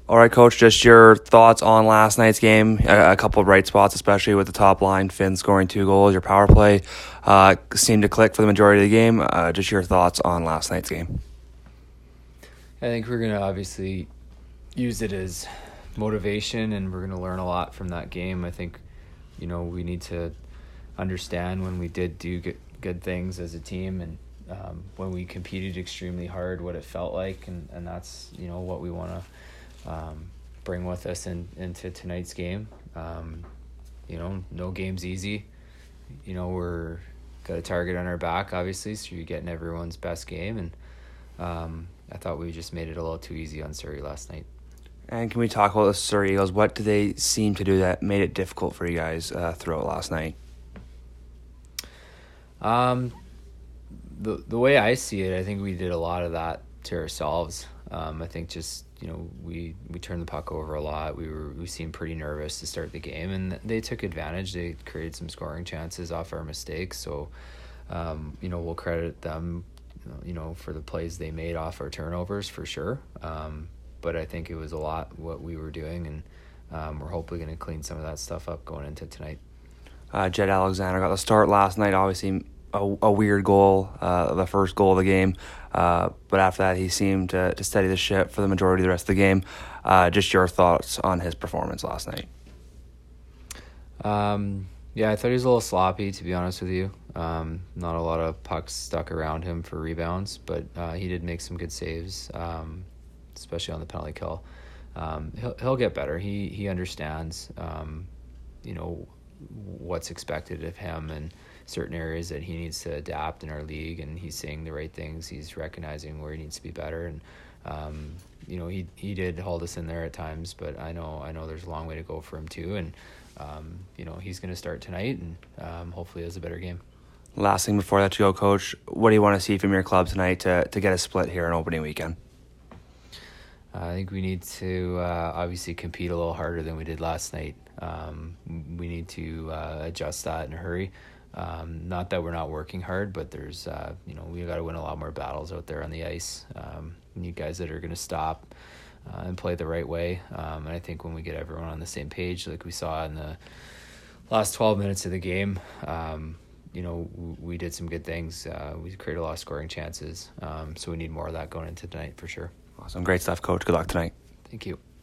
All right, Coach, just your thoughts on last night's game. A couple of bright spots, especially with the top line, Finn scoring 2 goals. Your power play seemed to click for the majority of the game. Just your thoughts on last night's game. I think we're going to obviously use it as motivation, and we're going to learn a lot from that game. I think, we need to understand when we did do good things as a team, and when we competed extremely hard, what it felt like, and that's, what we want to bring with us into tonight's game. No game's easy. We're got a target on our back, obviously, so you're getting everyone's best game, and I thought we just made it a little too easy on Surrey last night. And can we talk about the Surrey Eagles? What did they seem to do that made it difficult for you guys throughout last night? The way I see it, I think we did a lot of that to ourselves. I think just we turned the puck over a lot. We seemed pretty nervous to start the game, and they took advantage. They created some scoring chances off our mistakes. So, we'll credit them, for the plays they made off our turnovers for sure. But I think it was a lot what we were doing, and we're hopefully going to clean some of that stuff up going into tonight. Jed Alexander got the start last night. Obviously, a weird goal, the first goal of the game. But after that, he seemed to steady the ship for the majority of the rest of the game. Just your thoughts on his performance last night. Yeah, I thought he was a little sloppy, to be honest with you. Not a lot of pucks stuck around him for rebounds, but he did make some good saves, especially on the penalty kill. He'll get better. He understands, what's expected of him and certain areas that he needs to adapt in our league, and he's saying the right things. He's recognizing where he needs to be better, and he did hold us in there at times, but I know there's a long way to go for him too, and he's going to start tonight, and hopefully has a better game. Last thing before I let you go, Coach, what do you want to see from your club tonight to get a split here on opening weekend? I think we need to obviously compete a little harder than we did last night. We need to adjust that in a hurry. Not that we're not working hard, but there's, we got to win a lot more battles out there on the ice. We need guys that are going to stop and play the right way. And I think when we get everyone on the same page, like we saw in the last 12 minutes of the game, we did some good things. We created a lot of scoring chances. So we need more of that going into tonight for sure. Awesome. Great stuff, Coach. Good luck tonight. Thank you.